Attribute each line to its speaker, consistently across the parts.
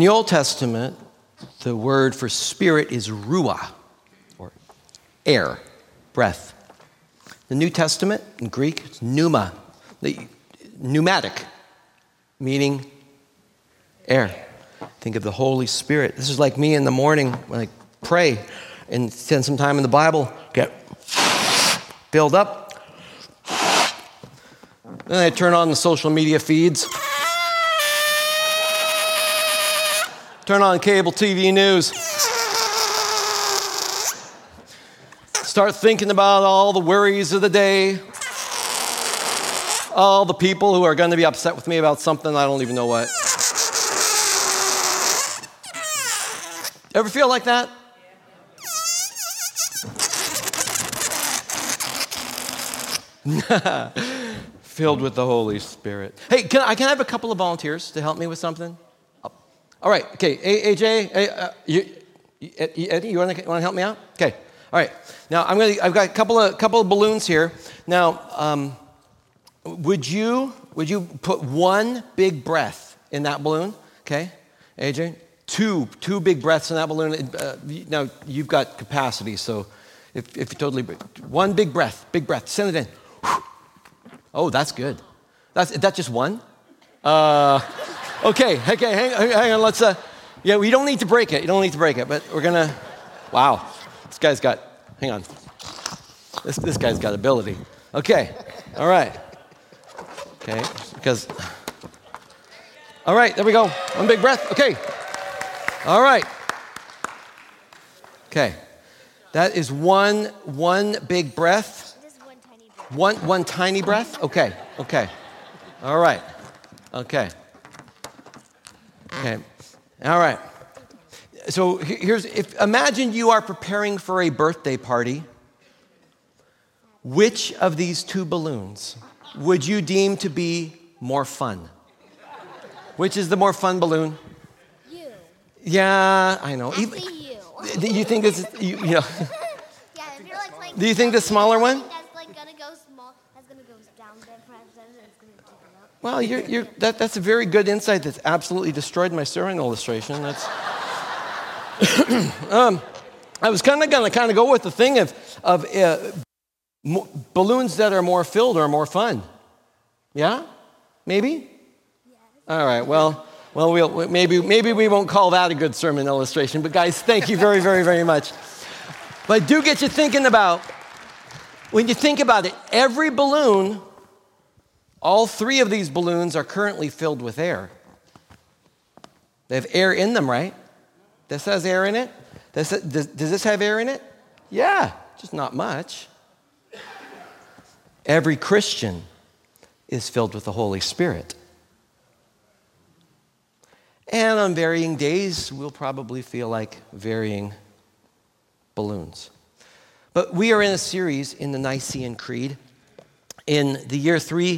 Speaker 1: the Old Testament, the word for spirit is ruah, or air, breath. The New Testament, in Greek, it's pneuma, pneumatic, meaning air. Think of the Holy Spirit. This is like me in the morning when I pray and spend some time in the Bible, get filled up. Then I turn on the social media feeds. Turn on cable TV news. Start thinking about all the worries of the day. All the people who are going to be upset with me about something I don't even know what. Ever feel like that? Filled with the Holy Spirit. Hey, can I have a couple of volunteers to help me with something? All right. Okay. AJ, Eddie, you want to help me out? Okay. All right. Now I've got a couple of balloons here. Now, would you put one big breath in that balloon? Okay, AJ. Two big breaths in that balloon. Now you've got capacity, so if you totally one big breath, send it in. Oh, that's good. That's just one. Okay, hang on. Let's. Yeah, we don't need to break it. You don't need to break it, but we're gonna. Wow, this guy's got. Hang on. This guy's got ability. Okay, all right. Okay, because. All right, there we go. One big breath. Okay. All right. Okay, that is one big breath.
Speaker 2: Just one tiny breath.
Speaker 1: One tiny breath. Okay. All right. Okay. All right. So imagine you are preparing for a birthday party. Which of these two balloons would you deem to be more fun? Which is the more fun balloon?
Speaker 2: You.
Speaker 1: Yeah, I know.
Speaker 2: Actually, you.
Speaker 1: Do you think this? You know?
Speaker 2: Yeah, if you're like playing.
Speaker 1: Do you think the smaller one?
Speaker 2: That's like gonna go small. That's gonna go down there. Perhaps it's gonna keep it up.
Speaker 1: Well, that's a very good insight. That's absolutely destroyed my sermon illustration. That's. I was kind of gonna go with the thing of balloons that are more filled are more fun. Yeah, maybe.
Speaker 2: Yes.
Speaker 1: All right. Well, maybe we won't call that a good sermon illustration. But guys, thank you very, very, very much. But I do get you thinking about, when you think about it, every balloon, all three of these balloons are currently filled with air. They have air in them, right? This has air in it. Does this have air in it? Yeah, just not much. Every Christian is filled with the Holy Spirit. And on varying days, we'll probably feel like varying balloons. But we are in a series in the Nicene Creed. In the year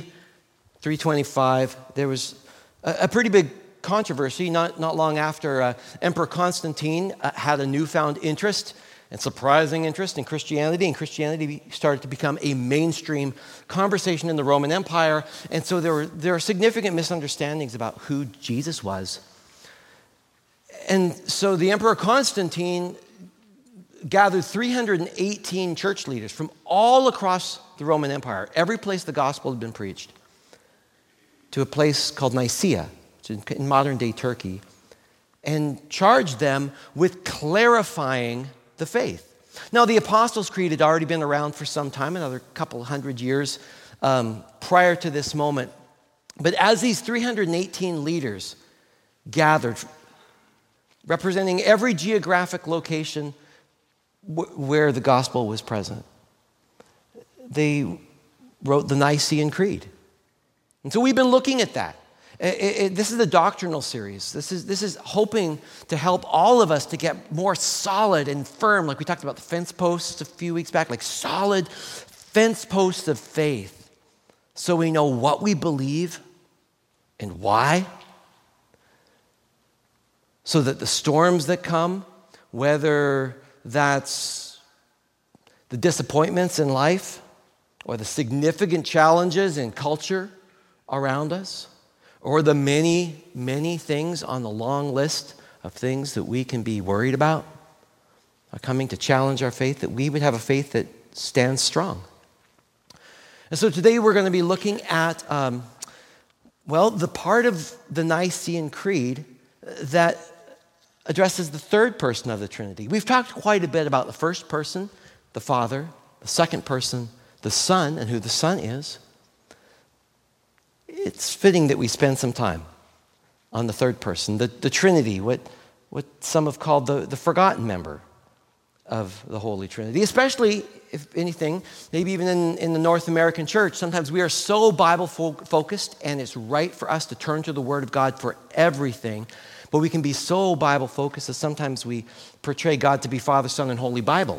Speaker 1: 325, there was a pretty big controversy not long after Emperor Constantine had a newfound interest and surprising interest in Christianity, and Christianity started to become a mainstream conversation in the Roman Empire. And so there are significant misunderstandings about who Jesus was. And so the Emperor Constantine gathered 318 church leaders from all across the Roman Empire, every place the gospel had been preached, to a place called Nicaea, which is in modern-day Turkey, and charged them with clarifying the faith. Now, the Apostles' Creed had already been around for some time, another couple hundred years prior to this moment. But as these 318 leaders gathered, representing every geographic location where the gospel was present, they wrote the Nicene Creed. And so we've been looking at that. This is a doctrinal series. This is hoping to help all of us to get more solid and firm, like we talked about the fence posts a few weeks back, like solid fence posts of faith, so we know what we believe and why, so that the storms that come, whether that's the disappointments in life or the significant challenges in culture around us, or the many, many things on the long list of things that we can be worried about are coming to challenge our faith, that we would have a faith that stands strong. And so today we're going to be looking at, the part of the Nicene Creed that addresses the third person of the Trinity. We've talked quite a bit about the first person, the Father, the second person, the Son, and who the Son is. It's fitting that we spend some time on the third person, the Trinity, what some have called the forgotten member of the Holy Trinity. Especially, if anything, maybe even in the North American church, sometimes we are so Bible-focused, and it's right for us to turn to the Word of God for everything, but we can be so Bible-focused that sometimes we portray God to be Father, Son, and Holy Bible.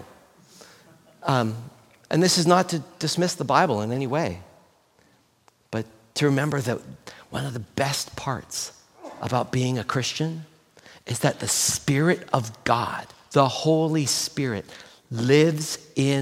Speaker 1: And this is not to dismiss the Bible in any way, but to remember that one of the best parts about being a Christian is that the Spirit of God, the Holy Spirit, lives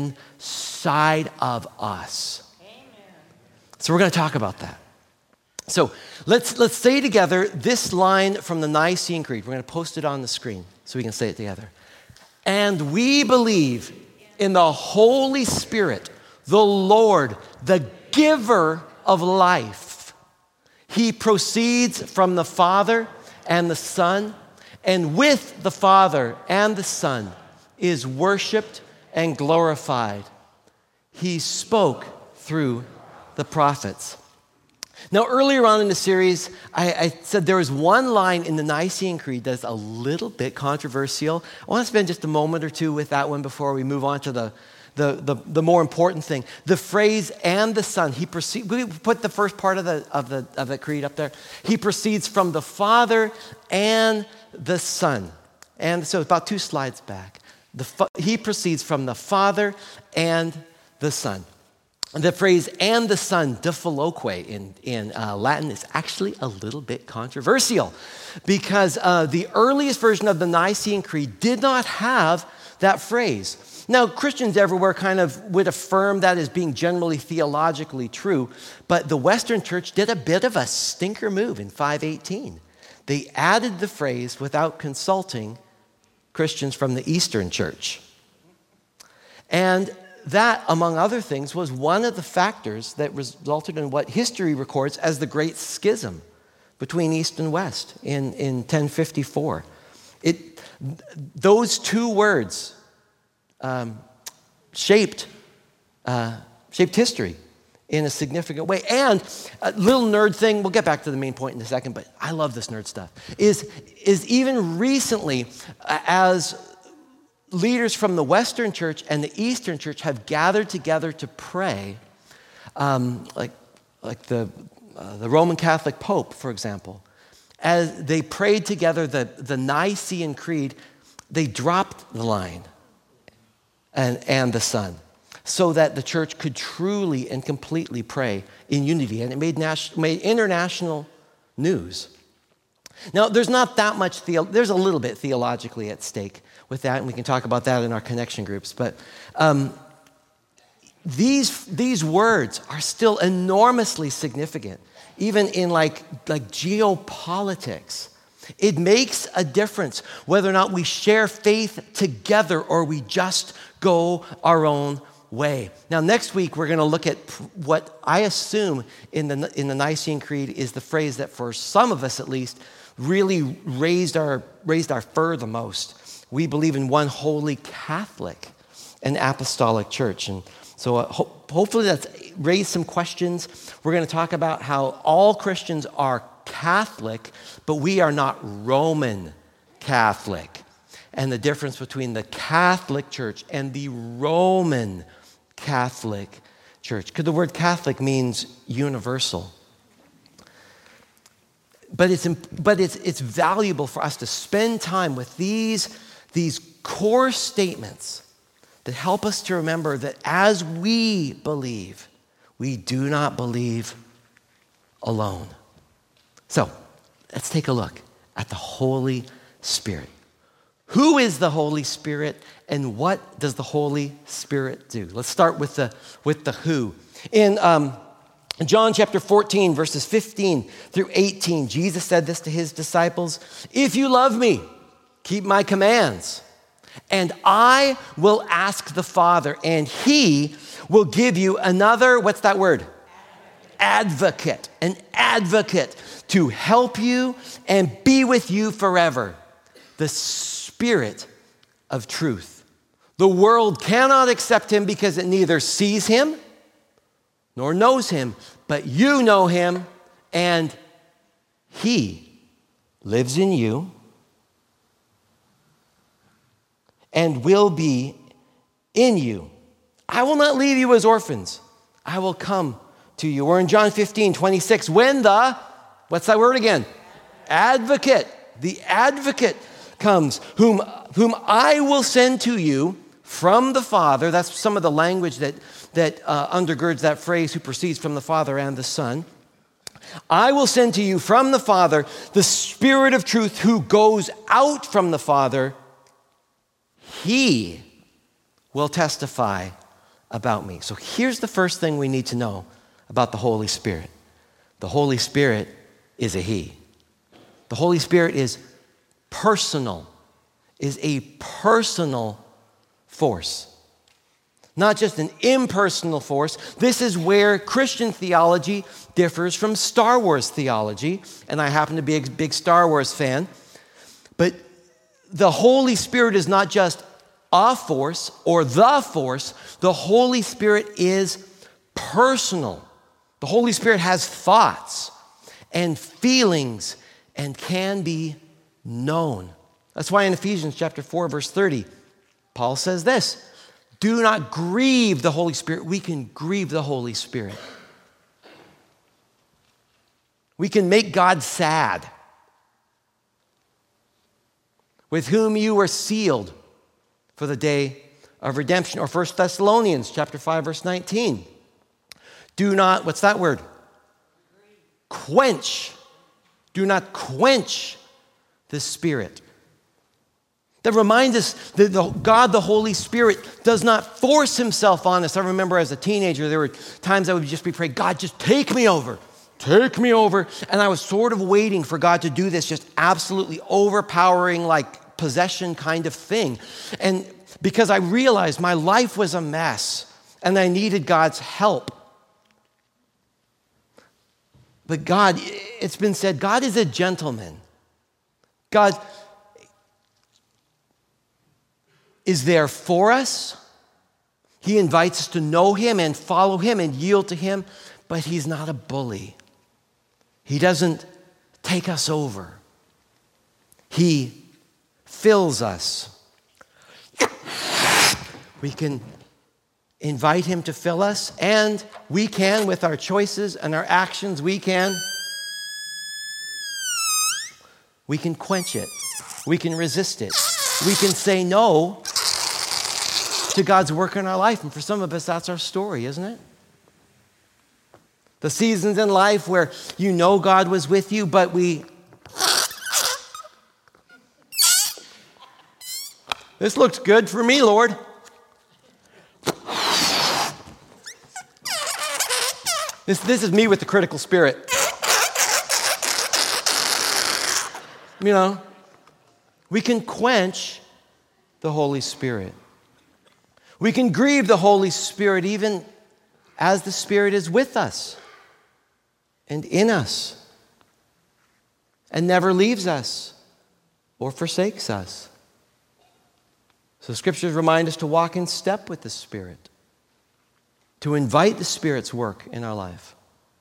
Speaker 1: inside of us. Amen. So we're going to talk about that. So let's say together this line from the Nicene Creed. We're going to post it on the screen so we can say it together. And we believe in the Holy Spirit, the Lord, the giver of life. He proceeds from the Father and the Son, and with the Father and the Son is worshiped and glorified. He spoke through the prophets. Now, earlier on in the series, I said there was one line in the Nicene Creed that's a little bit controversial. I want to spend just a moment or two with that one before we move on to the more important thing. The phrase "and the Son." We put the first part of the creed up there. He proceeds from the Father and the Son. And so about 2 slides back. He proceeds from the Father and the Son. The phrase "and the Son," de filioque in Latin, is actually a little bit controversial because the earliest version of the Nicene Creed did not have that phrase. Now, Christians everywhere kind of would affirm that as being generally theologically true, but the Western Church did a bit of a stinker move in 518. They added the phrase without consulting Christians from the Eastern Church. And that, among other things, was one of the factors that resulted in what history records as the Great Schism between East and West in 1054. Those two words shaped history in a significant way. And a little nerd thing, we'll get back to the main point in a second, but I love this nerd stuff, is even recently, as leaders from the Western Church and the Eastern Church have gathered together to pray, like the Roman Catholic Pope, for example, as they prayed together the Nicene Creed, they dropped the line and the Son, so that the church could truly and completely pray in unity. And it made international news. Now, there's not that much, there's a little bit theologically at stake with that, and we can talk about that in our connection groups. But these words are still enormously significant, even in like geopolitics. It makes a difference whether or not we share faith together or we just go our own way. Now, next week, we're going to look at what I assume in the Nicene Creed is the phrase that, for some of us at least, really raised our fur the most. We believe in one holy Catholic and apostolic church. And so hopefully that's raised some questions. We're going to talk about how all Christians are Catholic, but we are not Roman Catholic. And the difference between the Catholic Church and the Roman Catholic Church. Because the word Catholic means universal. But it's valuable for us to spend time with these core statements that help us to remember that as we believe, we do not believe alone. So, let's take a look at the Holy Spirit. Who is the Holy Spirit, and what does the Holy Spirit do? Let's start with the who. In In John chapter 14, verses 15 through 18, Jesus said this to his disciples: "If you love me, keep my commands, and I will ask the Father, and he will give you another," what's that word? Advocate. An advocate to help you and be with you forever. The Spirit of truth. The world cannot accept him because it neither sees him nor knows him, but you know him, and he lives in you and will be in you. I will not leave you as orphans. I will come to you. Or in John 15, 26, when the, what's that word again? Advocate. The advocate comes, whom I will send to you from the Father. That's some of the language that undergirds that phrase, who proceeds from the Father and the Son. I will send to you from the Father the Spirit of truth, who goes out from the Father. He will testify about me. So here's the first thing we need to know about the Holy Spirit. The Holy Spirit is a He. The Holy Spirit is personal, is a personal force. Not just an impersonal force. This is where Christian theology differs from Star Wars theology, and I happen to be a big Star Wars fan. But the Holy Spirit is not just a force or the force. The Holy Spirit is personal. The Holy Spirit has thoughts and feelings and can be known. That's why in Ephesians chapter 4, verse 30, Paul says this: do not grieve the Holy Spirit. We can grieve the Holy Spirit. We can make God sad. With whom you were sealed for the day of redemption. Or 1 Thessalonians chapter 5, verse 19. Do not, what's that word? Quench. Do not quench the Spirit. That reminds us that God, the Holy Spirit, does not force himself on us. I remember as a teenager, there were times I would just be praying, God, just take me over. Take me over. And I was sort of waiting for God to do this just absolutely overpowering, like possession kind of thing. And because I realized my life was a mess and I needed God's help. But God, it's been said, God is a gentleman. God is there for us. He invites us to know him and follow him and yield to him, but he's not a bully. He doesn't take us over. He fills us. We can invite him to fill us, and we can, with our choices and our actions, we can quench it. We can resist it. We can say no to God's work in our life. And for some of us, that's our story, isn't it? The seasons in life where you know God was with you, but this looks good for me, Lord. This is me with the critical spirit. You know, we can quench the Holy Spirit. We can grieve the Holy Spirit even as the Spirit is with us and in us and never leaves us or forsakes us. So scriptures remind us to walk in step with the Spirit, to invite the Spirit's work in our life.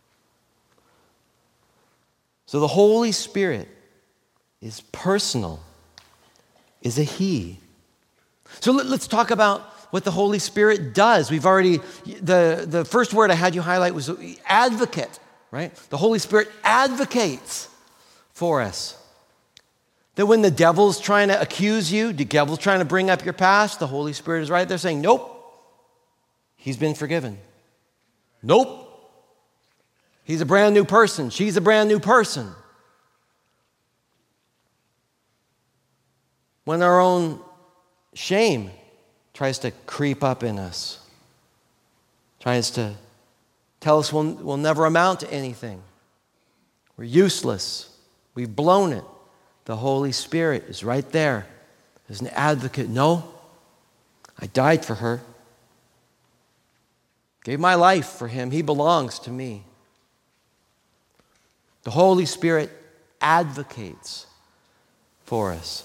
Speaker 1: So the Holy Spirit is personal, is a He. So let's talk about what the Holy Spirit does. We've already, the first word I had you highlight was advocate, right? The Holy Spirit advocates for us. That when the devil's trying to accuse you, the devil's trying to bring up your past, the Holy Spirit is right there saying, nope, he's been forgiven. Nope, he's a brand new person. She's a brand new person. When our own shame tries to creep up in us, tries to tell us we'll never amount to anything. We're useless. We've blown it. The Holy Spirit is right there as an advocate. No, I died for her. Gave my life for him. He belongs to me. The Holy Spirit advocates for us.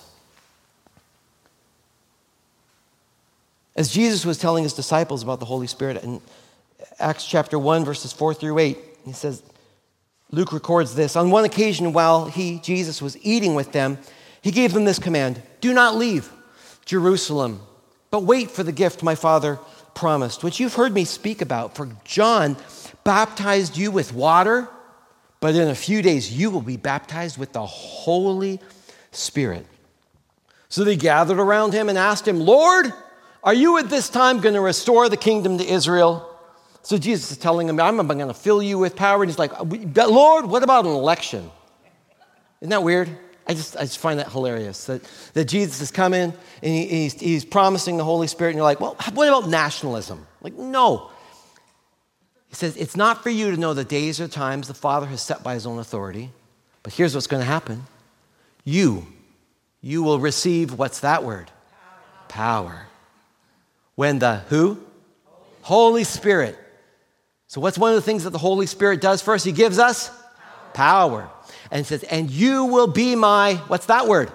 Speaker 1: As Jesus was telling his disciples about the Holy Spirit in Acts chapter 1, verses 4 through 8, he says, Luke records this. On one occasion, while Jesus, was eating with them, he gave them this command: do not leave Jerusalem, but wait for the gift my Father promised, which you've heard me speak about. For John baptized you with water, but in a few days you will be baptized with the Holy Spirit. So they gathered around him and asked him, Lord, are you at this time going to restore the kingdom to Israel? So Jesus is telling him, I'm going to fill you with power. And he's like, Lord, what about an election? Isn't that weird? I just find that hilarious, that Jesus is coming and he's promising the Holy Spirit. And you're like, well, what about nationalism? Like, no. He says, it's not for you to know the days or times the Father has set by his own authority. But here's what's going to happen. You will receive, what's that word? Power. When the who? Holy Spirit. So what's one of the things that the Holy Spirit does first? He gives us power. And says, and you will be my, what's that word?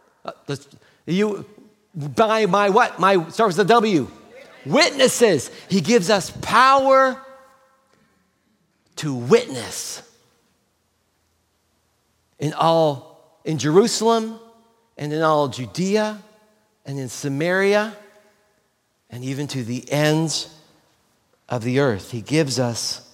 Speaker 1: By my what? My, starts with a W. Witnesses. He gives us power to witness in Jerusalem and in all Judea and in Samaria and even to the ends of the earth. He gives us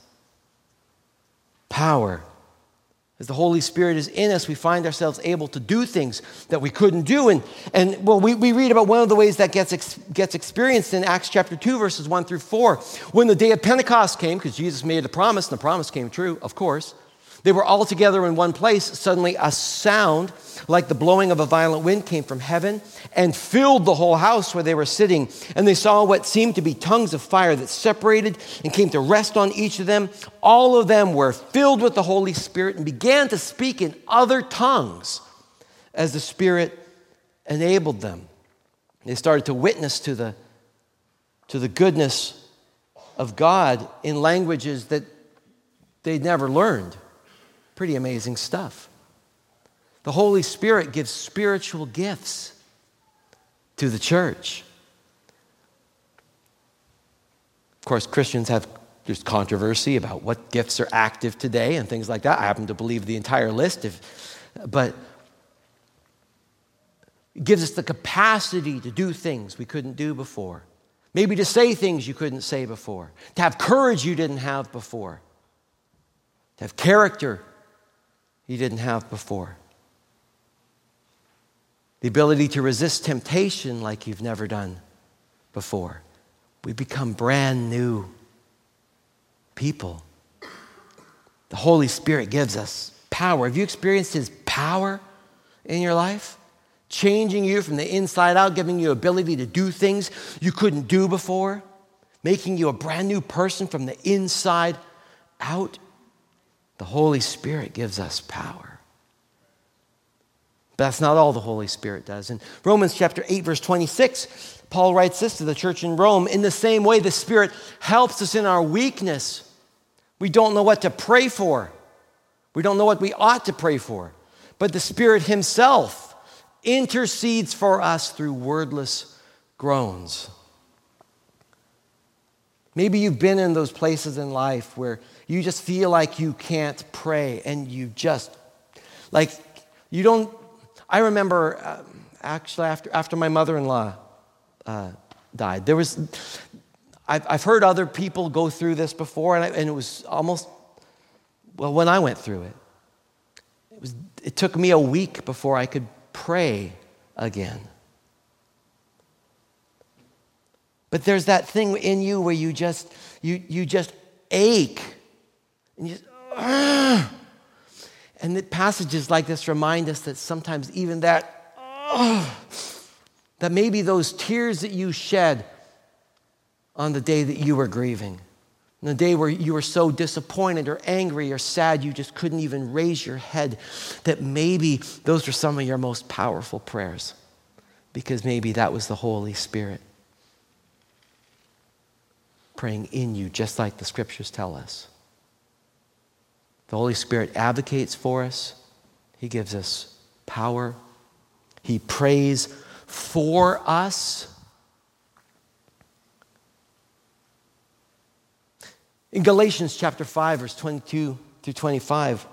Speaker 1: power. As the Holy Spirit is in us, we find ourselves able to do things that we couldn't do. And we read about one of the ways that gets experienced in Acts chapter 2, verses 1 through 4. When the day of Pentecost came, because Jesus made a promise, and the promise came true, of course, they were all together in one place. Suddenly a sound like the blowing of a violent wind came from heaven and filled the whole house where they were sitting. And they saw what seemed to be tongues of fire that separated and came to rest on each of them. All of them were filled with the Holy Spirit and began to speak in other tongues as the Spirit enabled them. They started to witness to the goodness of God in languages that they'd never learned. Pretty amazing stuff. The Holy Spirit gives spiritual gifts to the church. Of course, there's controversy about what gifts are active today and things like that. I happen to believe the entire list, but it gives us the capacity to do things we couldn't do before. Maybe to say things you couldn't say before. To have courage you didn't have before. To have character you didn't have before. The ability to resist temptation like you've never done before. We become brand new people. The Holy Spirit gives us power. Have you experienced his power in your life? Changing you from the inside out, giving you ability to do things you couldn't do before, making you a brand new person from the inside out. The Holy Spirit gives us power. But that's not all the Holy Spirit does. In Romans chapter 8, verse 26, Paul writes this to the church in Rome: in the same way, the Spirit helps us in our weakness. We don't know what to pray for. We don't know what we ought to pray for. But the Spirit himself intercedes for us through wordless groans. Maybe you've been in those places in life where you just feel like you can't pray and you just, like, you don't. I remember actually after my mother-in-law died, I've heard other people go through this before, and it was almost, well, when I went through it, it took me a week before I could pray again. But there's that thing in you where you just ache. And you just, and the passages like this remind us that sometimes even that maybe those tears that you shed on the day that you were grieving, In the day where you were so disappointed or angry or sad you just couldn't even raise your head, that maybe those were some of your most powerful prayers, because maybe that was the Holy Spirit praying in you, just like the scriptures tell us. The Holy Spirit advocates for us. He gives us power. He prays for us. In Galatians chapter 5, verse 22 through 25,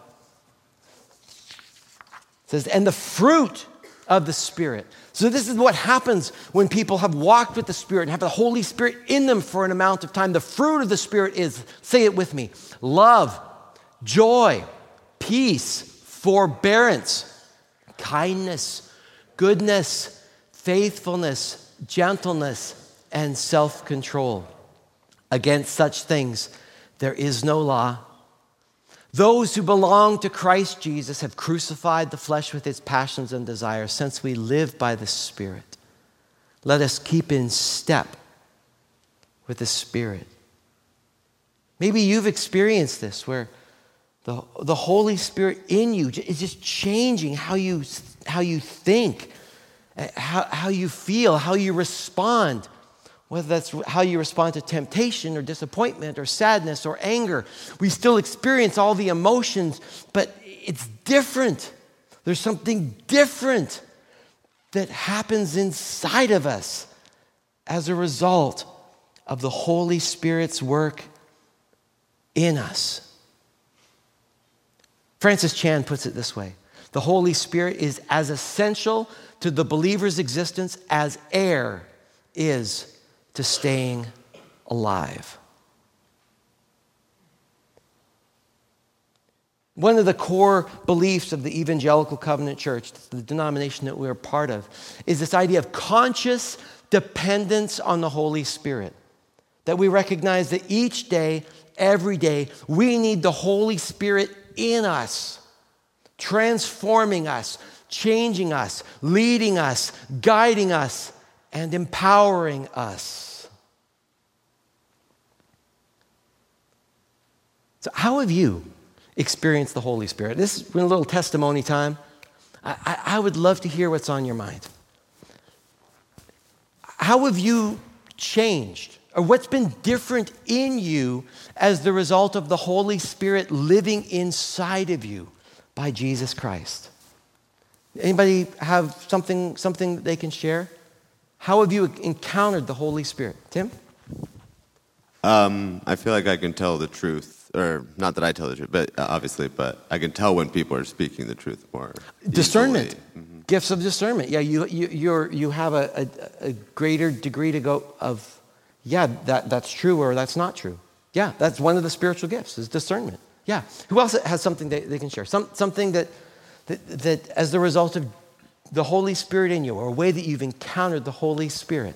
Speaker 1: it says, and the fruit of the Spirit. So this is what happens when people have walked with the Spirit and have the Holy Spirit in them for an amount of time. The fruit of the Spirit is, say it with me, love, joy, peace, forbearance, kindness, goodness, faithfulness, gentleness, and self-control. Against such things there is no law. Those who belong to Christ Jesus have crucified the flesh with its passions and desires. Since we live by the Spirit, let us keep in step with the Spirit. Maybe you've experienced this, where the Holy Spirit in you is just changing how you think, how you feel, how you respond. Whether that's how you respond to temptation or disappointment or sadness or anger. We still experience all the emotions, but it's different. There's something different that happens inside of us as a result of the Holy Spirit's work in us. Francis Chan puts it this way: the Holy Spirit is as essential to the believer's existence as air is to staying alive. One of the core beliefs of the Evangelical Covenant Church, the denomination that we're a part of, is this idea of conscious dependence on the Holy Spirit. That we recognize that each day, every day, we need the Holy Spirit in us, transforming us, changing us, leading us, guiding us, and empowering us. So how have you experienced the Holy Spirit? This is a little testimony time. I would love to hear what's on your mind. How have you changed? Or what's been different in you as the result of the Holy Spirit living inside of you by Jesus Christ? Anybody have something they can share? How have you encountered the Holy Spirit? Tim?
Speaker 3: I feel like I can tell the truth. Or not that I tell the truth, but obviously, but I can tell when people are speaking the truth more.
Speaker 1: Discernment,
Speaker 3: Mm-hmm.
Speaker 1: Gifts of discernment. Yeah, you have a greater degree to go of, that's true or that's not true. Yeah, that's one of the spiritual gifts is discernment. Yeah. Who else has something they can share? Something that as the result of the Holy Spirit in you, or a way that you've encountered the Holy Spirit.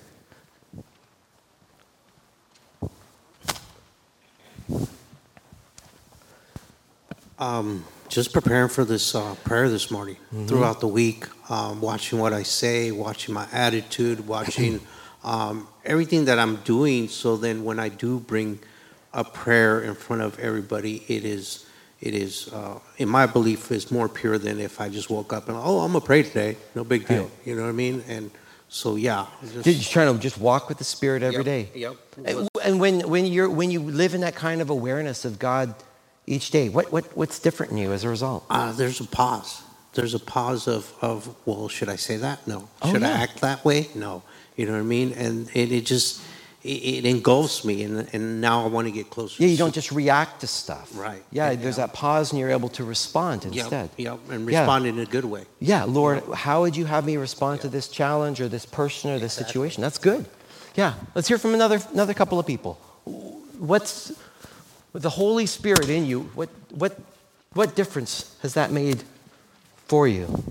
Speaker 4: Just preparing for this prayer this morning, throughout the week, watching what I say, watching my attitude, watching everything that I'm doing. So then when I do bring a prayer in front of everybody, it is, in my belief, is more pure than if I just woke up and, I'm going to pray today. No big deal. Right. You know what I mean? And so, yeah.
Speaker 1: You're trying to just walk with the Spirit every day.
Speaker 4: Yep.
Speaker 1: And when you live in that kind of awareness of God each day, what's different in you as a result?
Speaker 4: There's a pause. There's a pause of well, should I say that? No. Should I act that way? No. You know what I mean? And it engulfs me, and now I want to get closer.
Speaker 1: Yeah, you don't just react to stuff.
Speaker 4: Right.
Speaker 1: Yeah, there's that pause, and you're able to respond instead.
Speaker 4: Yep, and respond in a good way.
Speaker 1: Yeah, Lord, how would you have me respond to this challenge or this person or this situation? That's good. Yeah, let's hear from another couple of people. What's with the Holy Spirit in you? What difference has that made for you?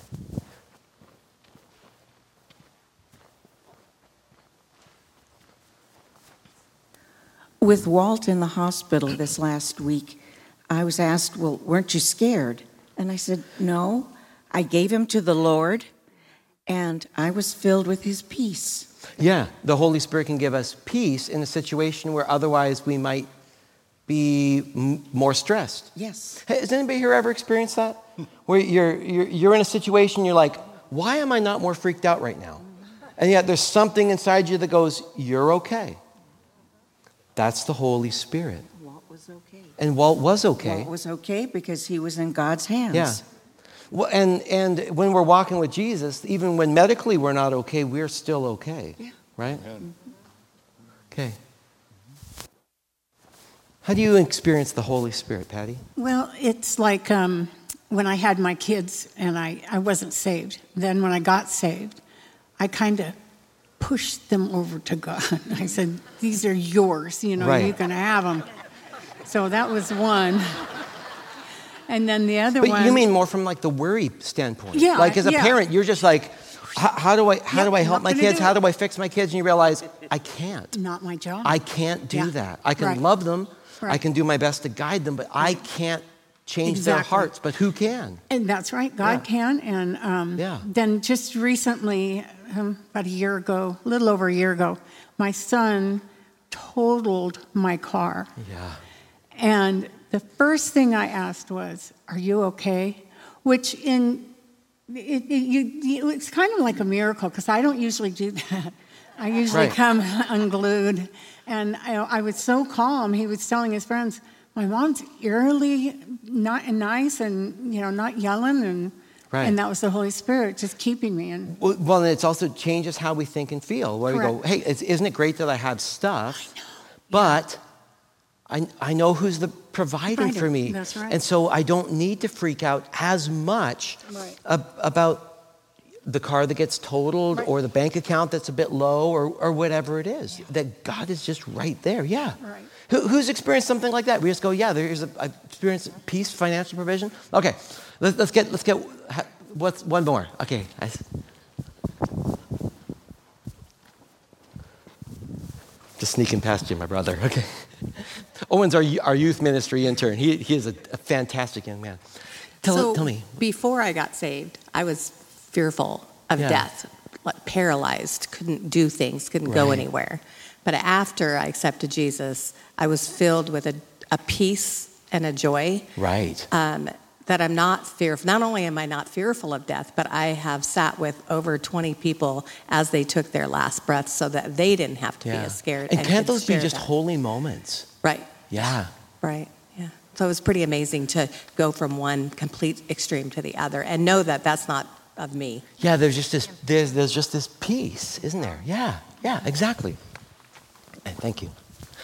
Speaker 5: With Walt in the hospital this last week, I was asked, well, weren't you scared? And I said, no. I gave him to the Lord, and I was filled with his peace.
Speaker 1: Yeah, the Holy Spirit can give us peace in a situation where otherwise we might be more stressed.
Speaker 5: Yes.
Speaker 1: Hey, has anybody here ever experienced that? Where you're in a situation, you're like, why am I not more freaked out right now? And yet there's something inside you that goes, you're okay. That's the Holy Spirit.
Speaker 5: Walt was okay.
Speaker 1: And Walt was okay.
Speaker 5: Walt was okay because he was in God's hands.
Speaker 1: Yeah. Well, and when we're walking with Jesus, even when medically we're not okay, we're still okay.
Speaker 5: Yeah.
Speaker 1: Right? Okay. How do you experience the Holy Spirit, Patty?
Speaker 6: Well, it's like when I had my kids and I wasn't saved. Then when I got saved, I kind of pushed them over to God. I said, these are yours,
Speaker 1: Right.
Speaker 6: you can have them. So that was one. And then the other
Speaker 1: But
Speaker 6: one.
Speaker 1: you mean more from like the worry standpoint?
Speaker 6: Yeah,
Speaker 1: Like as a
Speaker 6: yeah.
Speaker 1: parent, you're just like, how do I help
Speaker 6: not
Speaker 1: my
Speaker 6: gonna
Speaker 1: kids?
Speaker 6: do
Speaker 1: How
Speaker 6: it.
Speaker 1: do I fix my kids? And you realize, I can't.
Speaker 6: Not my job.
Speaker 1: I can't do
Speaker 6: Yeah.
Speaker 1: that. I can
Speaker 6: Right.
Speaker 1: love them. I
Speaker 6: Right.
Speaker 1: can do my best to guide them, but I can't change their
Speaker 6: Exactly.
Speaker 1: hearts. But who can?
Speaker 6: And that's right, God
Speaker 1: Yeah.
Speaker 6: can. And
Speaker 1: Yeah.
Speaker 6: then just recently, about a year ago, a little over a year ago, my son totaled my car.
Speaker 1: Yeah.
Speaker 6: And the first thing I asked was, "Are you okay?" Which it's kind of like a miracle because I don't usually do that. I usually
Speaker 1: Right.
Speaker 6: come unglued, and I was so calm. He was telling his friends, "My mom's eerily not nice and not yelling,"
Speaker 1: Right.
Speaker 6: and that was the Holy Spirit just keeping me. And
Speaker 1: Well, and it also changes how we think and feel. Where we go,
Speaker 6: Correct.
Speaker 1: hey, isn't it great that I have stuff? But I know who's the providing
Speaker 6: Provider.
Speaker 1: for me.
Speaker 6: That's right.
Speaker 1: And so I don't need to freak out as much
Speaker 6: Right.
Speaker 1: about the car that gets totaled
Speaker 6: Right.
Speaker 1: or the bank account that's a bit low or whatever it is. That God is just right there. Yeah.
Speaker 6: Right.
Speaker 1: Who's experienced something like that? We just go, yeah, there's I experienced peace, financial provision. Okay, let's get what's one more? Okay. Just sneaking past you, my brother. Okay. Owen's our youth ministry intern. He is a fantastic young man. Tell me.
Speaker 7: Before I got saved, I was fearful of
Speaker 1: Yeah.
Speaker 7: death, like paralyzed, couldn't do things, couldn't go
Speaker 1: Right.
Speaker 7: anywhere. But after I accepted Jesus, I was filled with a peace and a joy
Speaker 1: Right.
Speaker 7: that I'm not fearful. Not only am I not fearful of death, but I have sat with over 20 people as they took their last breath so that they didn't have to be as scared.
Speaker 1: And can't
Speaker 7: could
Speaker 1: those be
Speaker 7: share
Speaker 1: just
Speaker 7: that.
Speaker 1: holy moments?
Speaker 7: Right.
Speaker 1: Yeah.
Speaker 7: Right. Yeah. So it was pretty amazing to go from one complete extreme to the other and know that that's not of me.
Speaker 1: Yeah, there's just this peace, isn't there? Yeah, exactly. And thank you.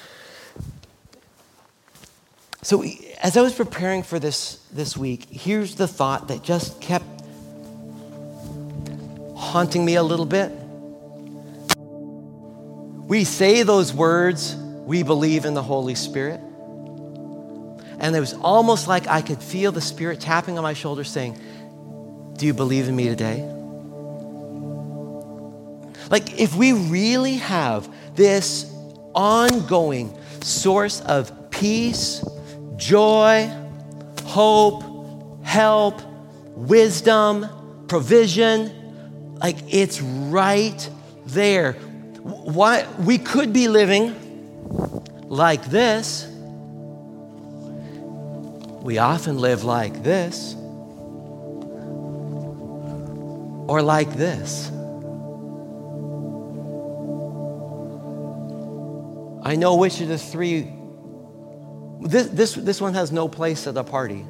Speaker 1: So as I was preparing for this week, here's the thought that just kept haunting me a little bit. We say those words, we believe in the Holy Spirit. And it was almost like I could feel the Spirit tapping on my shoulder saying, do you believe in me today? Like if we really have this ongoing source of peace, joy, hope, help, wisdom, provision, like it's right there. Why we could be living like this. We often live like this or like this. I know which of the three. This one has no place at a party.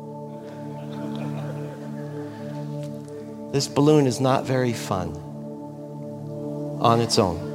Speaker 1: This balloon is not very fun on its own.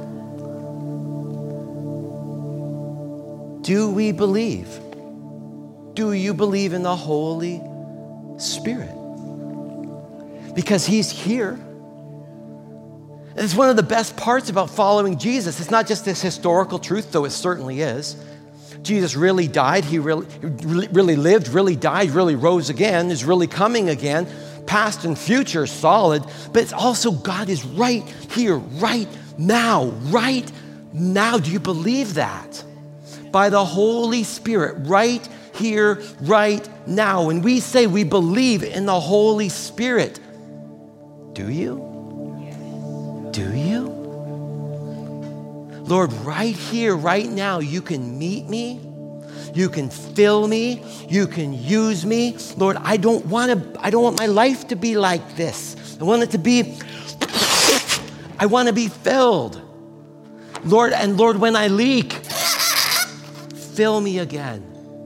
Speaker 1: Do we believe? Do you believe in the Holy Spirit? Because He's here. And it's one of the best parts about following Jesus. It's not just this historical truth, though it certainly is. Jesus really died. He really lived, really died, really rose again, is really coming again. Past and future, solid. But it's also God is right here, right now, right now. Do you believe that? By the Holy Spirit, right here, right now. When we say we believe in the Holy Spirit, do you? Do you? Lord, right here, right now, you can meet me. You can fill me. You can use me. Lord, I don't want my life to be like this. I want it to be, I want to be filled. Lord, when I leak, fill me again.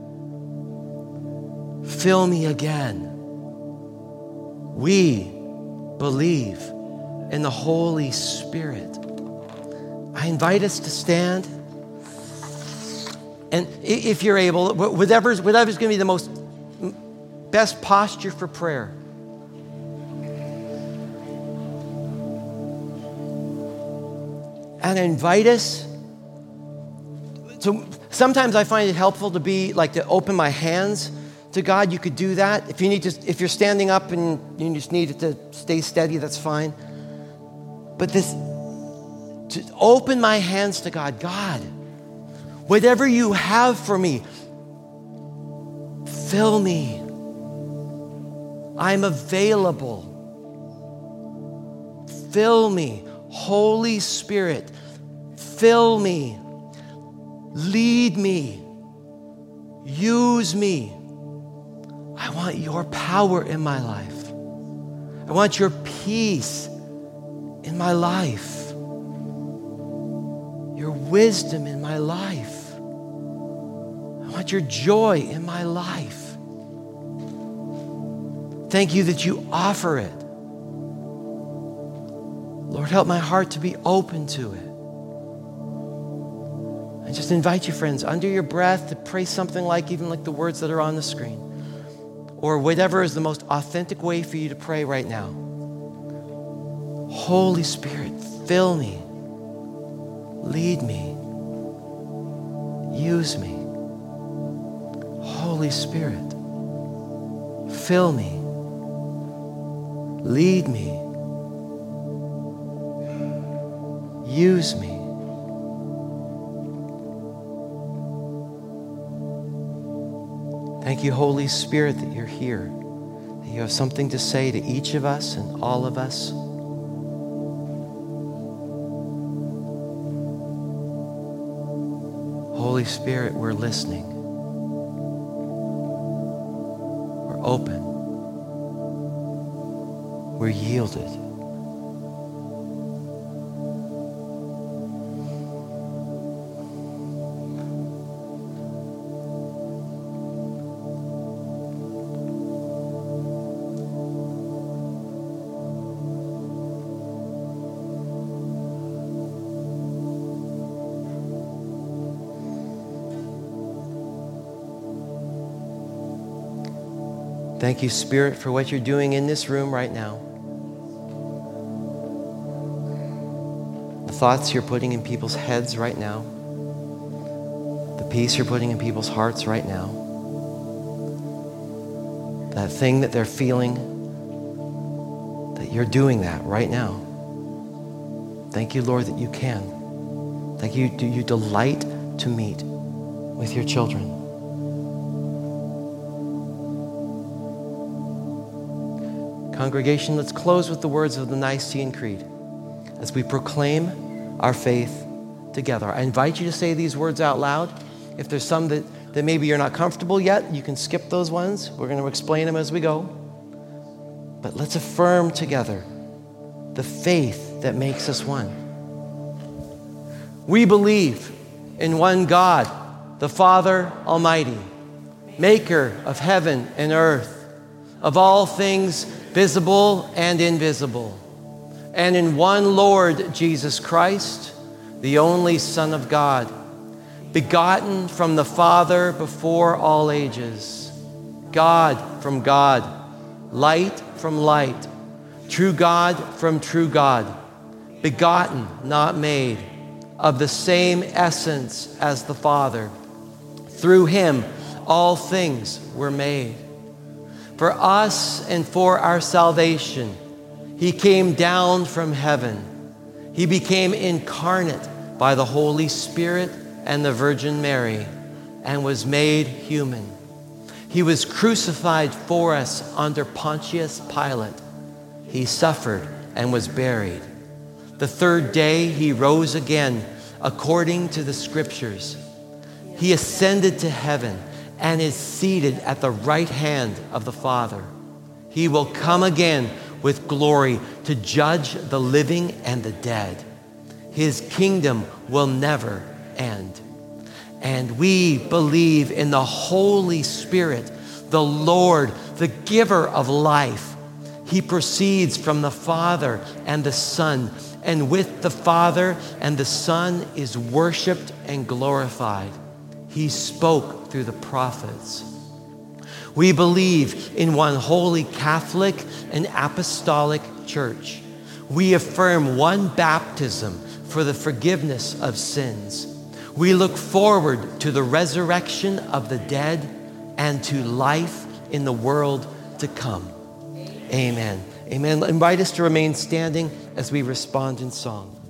Speaker 1: Fill me again. We believe in the Holy Spirit. I invite us to stand. And if you're able, whatever's going to be the best posture for prayer. And I invite us. So sometimes I find it helpful to open my hands to God. You could do that. If you're standing up and you just need to stay steady, that's fine. But to open my hands to God. God, whatever you have for me, fill me. I'm available. Fill me. Holy Spirit, fill me. Lead me. Use me. I want your power in my life. I want your peace in my life. Your wisdom in my life. I want your joy in my life. Thank you that you offer it. Lord, help my heart to be open to it. I just invite you, friends, under your breath to pray something even like the words that are on the screen, or whatever is the most authentic way for you to pray right now. Holy Spirit, fill me, lead me, use me. Holy Spirit, fill me, lead me, use me. Thank you, Holy Spirit, that you're here, that you have something to say to each of us and all of us. Holy Spirit, we're listening. We're open. We're yielded. Thank you, Spirit, for what you're doing in this room right now. The thoughts you're putting in people's heads right now. The peace you're putting in people's hearts right now. That thing that they're feeling, that you're doing that right now. Thank you, Lord, that you can. Thank you, you delight to meet with your children. Congregation, let's close with the words of the Nicene Creed as we proclaim our faith together. I invite you to say these words out loud. If there's some that maybe you're not comfortable yet, you can skip those ones. We're going to explain them as we go. But let's affirm together the faith that makes us one. We believe in one God, the Father Almighty, maker of heaven and earth, of all things visible and invisible, and in one Lord Jesus Christ, the only Son of God, begotten from the Father before all ages, God from God, light from light, true God from true God, begotten, not made, of the same essence as the Father. Through him all things were made. For us and for our salvation, he came down from heaven. He became incarnate by the Holy Spirit and the Virgin Mary and was made human. He was crucified for us under Pontius Pilate. He suffered and was buried. The third day he rose again according to the Scriptures. He ascended to heaven and is seated at the right hand of the Father. He will come again with glory to judge the living and the dead. His kingdom will never end. And we believe in the Holy Spirit, the Lord, the giver of life. He proceeds from the Father and the Son, and with the Father and the Son is worshiped and glorified. He spoke through the prophets. We believe in one holy Catholic and apostolic church. We affirm one baptism for the forgiveness of sins. We look forward to the resurrection of the dead and to life in the world to come. Amen. Amen. Invite us to remain standing as we respond in song.